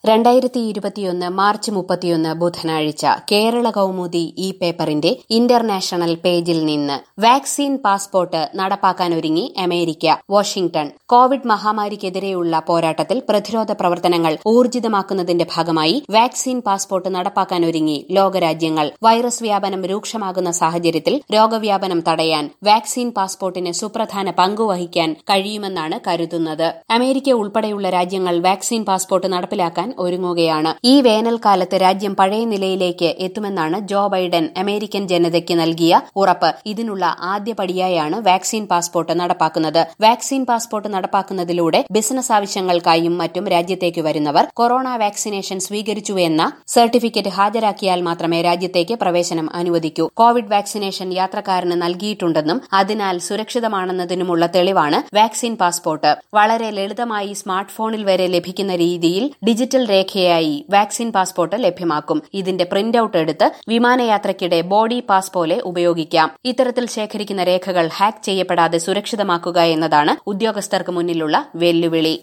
2021 March 31 ബുധനാഴ്ച കേരള കൗമുദി ഈ പേപ്പറിന്റെ ഇന്റർനാഷണൽ പേജിൽ നിന്ന് വാക്സിൻ പാസ്പോർട്ട് നടപ്പാക്കാനൊരുങ്ങി അമേരിക്ക. വാഷിംഗ്ടൺ. കോവിഡ് മഹാമാരിക്കെതിരെയുള്ള പോരാട്ടത്തിൽ പ്രതിരോധ പ്രവർത്തനങ്ങൾ ഊർജിതമാക്കുന്നതിന്റെ ഭാഗമായി വാക്സിൻ പാസ്പോർട്ട് നടപ്പാക്കാനൊരുങ്ങി ലോകരാജ്യങ്ങൾ. വൈറസ് വ്യാപനം രൂക്ഷമാകുന്ന സാഹചര്യത്തിൽ രോഗവ്യാപനം തടയാൻ വാക്സിൻ പാസ്പോർട്ടിന് സുപ്രധാന പങ്കുവഹിക്കാൻ കഴിയുമെന്നാണ് കരുതുന്നത്. അമേരിക്ക ഉൾപ്പെടെയുള്ള രാജ്യങ്ങൾ വാക്സിൻ പാസ്പോർട്ട് നടപ്പിലാക്കാൻ ഒരുങ്ങുകയാണ്. ഈ വേനൽക്കാലത്ത് രാജ്യം പഴയ നിലയിലേക്ക് എത്തുമെന്നാണ് ജോ ബൈഡൻ അമേരിക്കൻ ജനതയ്ക്ക് നൽകിയ ഉറപ്പ്. ഇതിനുള്ള ആദ്യപടിയായാണ് വാക്സിൻ പാസ്പോർട്ട് നടപ്പാക്കുന്നത്. വാക്സിൻ പാസ്പോർട്ട് നടപ്പാക്കുന്നതിലൂടെ ബിസിനസ് ആവശ്യങ്ങൾക്കായും മറ്റും രാജ്യത്തേക്ക് വരുന്നവർ കൊറോണ വാക്സിനേഷൻ സ്വീകരിച്ചുവെന്ന സർട്ടിഫിക്കറ്റ് ഹാജരാക്കിയാൽ മാത്രമേ രാജ്യത്തേക്ക് പ്രവേശനം അനുവദിക്കൂ. കോവിഡ് വാക്സിനേഷൻ യാത്രക്കാരന് നൽകിയിട്ടുണ്ടെന്നും അതിനാൽ സുരക്ഷിതമാണെന്നതിനുമുള്ള തെളിവാണ് വാക്സിൻ പാസ്പോർട്ട്. വളരെ ലളിതമായി സ്മാർട്ട് ഫോണിൽ വരെ ലഭിക്കുന്ന രീതിയിൽ ഡിജിറ്റൽ രേഖയായി വാക്സിൻ പാസ്പോർട്ട് ലഭ്യമാക്കും. ഇതിന്റെ പ്രിന്റ് ഔട്ട് എടുത്ത് വിമാനയാത്രയ്ക്കിടെ ബോഡി പാസ് പോലെ ഉപയോഗിക്കാം. ഇത്തരത്തിൽ ശേഖരിക്കുന്ന രേഖകൾ ഹാക്ക് ചെയ്യപ്പെടാതെ സുരക്ഷിതമാക്കുക എന്നതാണ് ഉദ്യോഗസ്ഥർക്ക് മുന്നിലുള്ള വെല്ലുവിളി.